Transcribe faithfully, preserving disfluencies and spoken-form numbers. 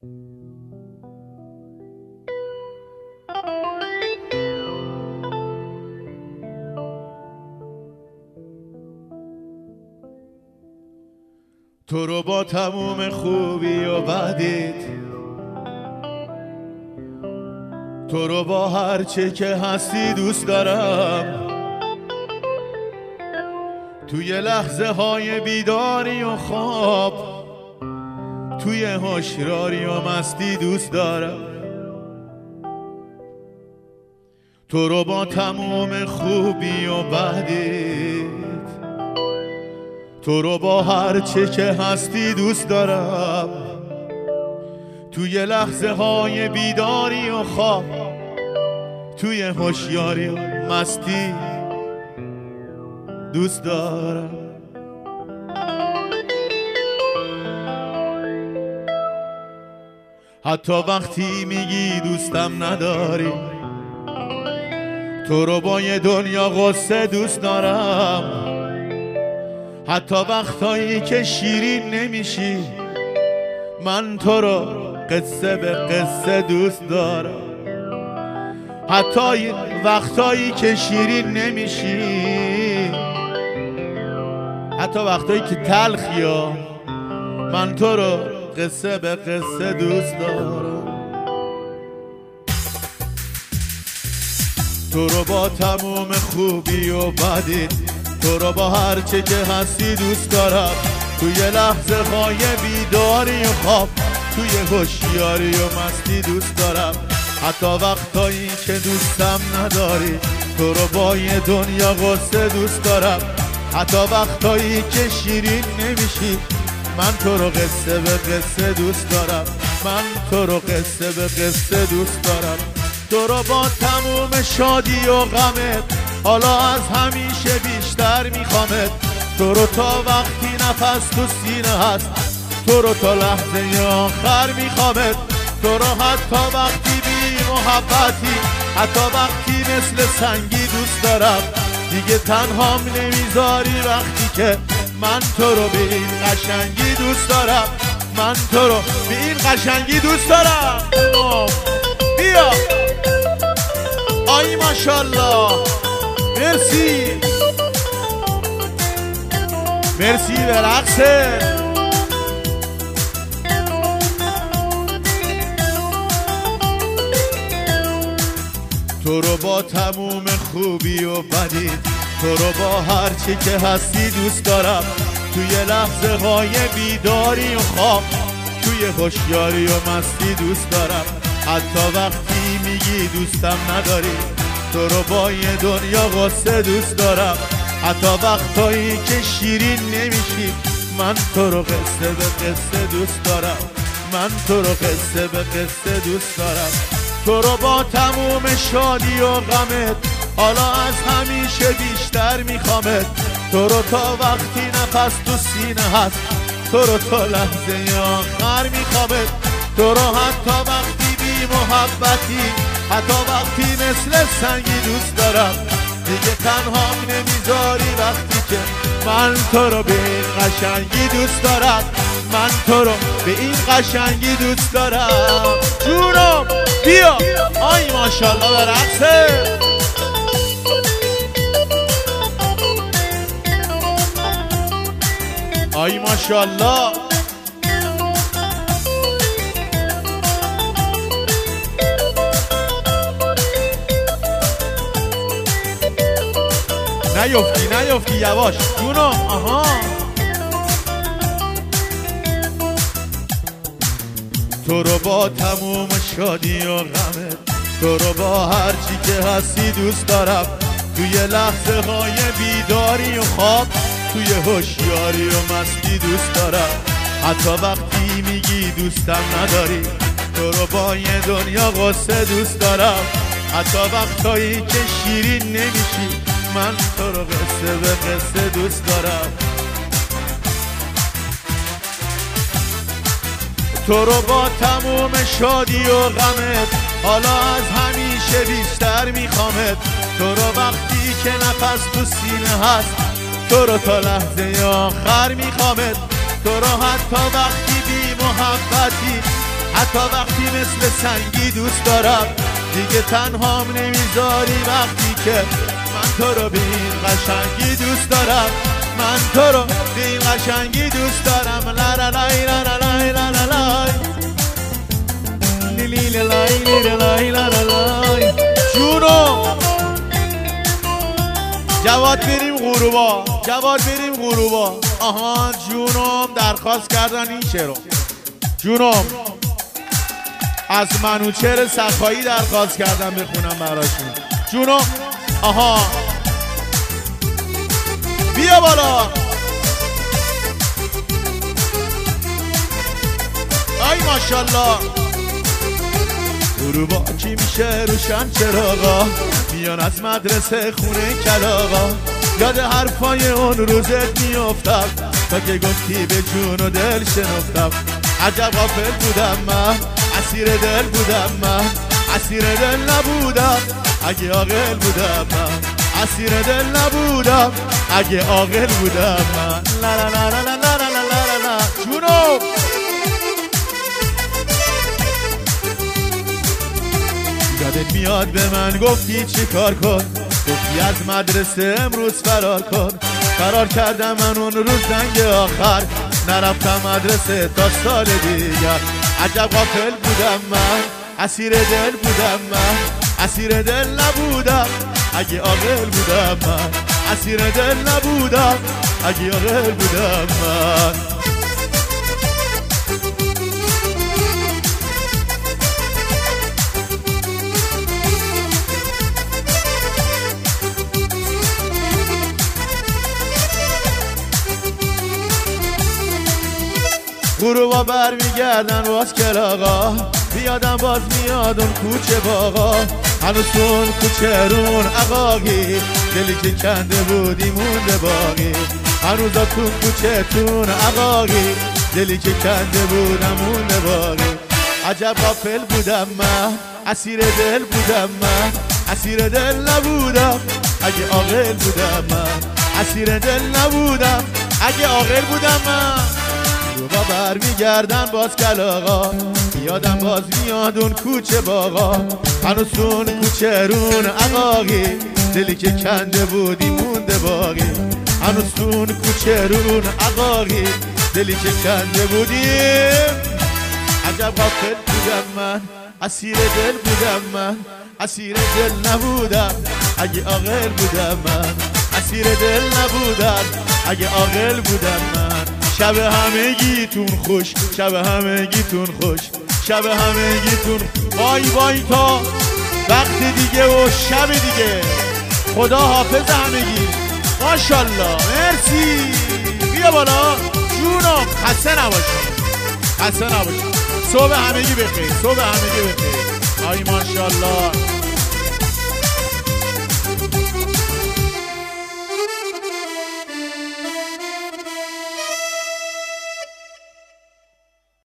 تو رو با تموم خوبی و بدیت، تو رو با هر چه که هستی دوست دارم. توی لحظه های بیداری و خواب، توی هوشیاری و مستی دوست دارم. تو رو با تموم خوبی و بدیت، تو رو با هر چه که هستی دوست دارم. توی لحظه های بیداری و خواب، توی هوشیاری و مستی دوست دارم. حتی وقتی میگی دوستم نداری، تو رو با یه دنیا غصه دوست دارم. حتی وقتایی که شیرین نمیشی، من تو رو قصه به قصه دوست دارم. حتی وقتایی که شیرین نمیشی، حتی وقتایی که تلخی ها، من تو رو قصه به قصه دوست دارم. تو رو با تموم خوبی و بدی، تو رو با هر چه که هستی دوست دارم. توی لحظه های بیداری و خواب، توی هوشیاری و مستی دوست دارم. حتی وقتایی که دوستم نداری، تو رو با یه دنیا غصه دوست دارم. حتی وقتایی که شیرین نمیشی، من تو رو قصه به قصه دوست دارم. من تو رو قصه به قصه دوست دارم. تو رو با تموم شادی و غمت، حالا از همیشه بیشتر میخوامت. تو رو تا وقتی نفس تو سینه هست، تو رو تا لحظه آخر میخوامت. تو رو حتی وقتی بی محبتی، حتی وقتی مثل سنگی دوست دارم. دیگه تنهام نمیذاری وقتی که من تو رو به این قشنگی دوست دارم. من تو رو به این قشنگی دوست دارم. بیا آی ماشالله، مرسی مرسی به رقصه. تو رو با تموم خوبی و بدی، تو رو با هر چی که هستی دوست دارم. توی لحظه های بیداری و خواب، توی هوشیاری و مستی دوست دارم. حتی وقتی میگی دوستم نداری، تو رو با یه دنیا غصه دوست دارم. حتی وقتایی که شیرین نمیشی، من تو رو قصه به قصه دوست دارم. من تو رو قصه به قصه دوست دارم. تو رو با تموم شادی و غمت، حالا از همیشه بیشتر میخوامت. تو رو تا وقتی نفس تو سینه هست، تو رو تا لحظه آخر میخوامت. تو رو حتی وقتی بی محبتی، حتی وقتی مثل سنگی دوست دارم. دیگه تنهام نمیذاری وقتی که من تو رو به این قشنگی دوست دارم. من تو رو به این قشنگی دوست دارم. جونم بیا آی ماشالله به رقصه. آی ماشالله. نیفتی نیفتی یواش جونم. آها تو رو با تموم شادی و غمت، تو رو با هر چی که هستی دوست دارم. توی لحظه های بیداری و خواب، توی هوشیاری و مستی دوست دارم. حتی وقتی میگی دوستم نداری، تو رو با یه دنیا غصه دوست دارم. حتی وقتایی که شیرین نمیشی، من تو رو قصه به قصه دوست دارم. تو رو با تموم شادی و غمت، حالا از همیشه بیشتر میخوامت. تو رو وقتی که نفس تو سینه هست، تو رو تا لحظه آخر میخوامت. تو رو حتی وقتی بی محبتی، حتی وقتی مثل سنگی دوست دارم. دیگه تنهام نمیذاری وقتی که من تو رو به این قشنگی دوست دارم. من تو رو به این قشنگی دوست دارم. لا لا لای لا لا لای لا لا لای لیلی لای لیلی لای لا لا لای. جونو جواد بریم غروبا، جواد بریم غروبا. آها جونم درخواست کردن این شعرو. جونم از منوچهر صفایی درخواست کردن بخونم براشون. جونم آها بیا بالا. ای ماشالله. غروبا کی میشه روشن چراغا، میان از مدرسه خونه کلاغا. یاد حرفای اون روزت میافتم تا که گفتی به جون و دل شنفتم. عجب غافل بودم من، اسیر دل بودم من، اسیر دل نبودم اگه عاقل بودم من. اسیر دل نبودم اگه عاقل بودم من. لا لا لا لا لا لا لا لا لا. جونو یادت میاد به من گفتی چی کار کن، گفتی از مدرسه امروز فرار کن. فرار کردم من اون روز زنگ آخر، نرفتم مدرسه تا سال دیگر. عجب غافل بودم من، اسیر دل بودم من، اسیر دل نبودم اگه عاقل بودم من. اسیر دل نبودم اگه عاقل بودم من. غروبا بر میگردن باز کلاغا، بیادم باز میاد اون کوچه باغا. هنوز اون کوچه رون عقاقی، دلی که کنده بودی مونده باقی. هنوز تون کوچه تون عقاقی، دلی که کنده بودم مونده باقی. عجب غافل بودم من، اسیر دل بودم من، اسیر دل نبودم اگه عاقل بودم من. اسیر دل نبودم اگه عاقل بودم من. روبا بر میگردن باز کلاغا، یادم باز میاد اون کوچه باغا. هنوز اون کوچه رون عقاقی، دلی که کنده بودی مونده باقی. هنوز اون کوچه رون عقاقی، دلی که کنده بودی. عجب غافل بودم من، اسیر دل بودم من، اسیر دل نبودم اگه عاقل بودم من. اسیر دل نبودم اگه عاقل بودم من. شب همگیتون خوش، شب همگیتون خوش، شب همگیتون بای بای تا وقت دیگه و شب دیگه. خدا حافظ همگی. ماشالله مرسی. بیا بالا جونم. خسته نباشید، خسته نباشید. صبح همگی بخیر، صبح همگی بخیر. آی ماشالله.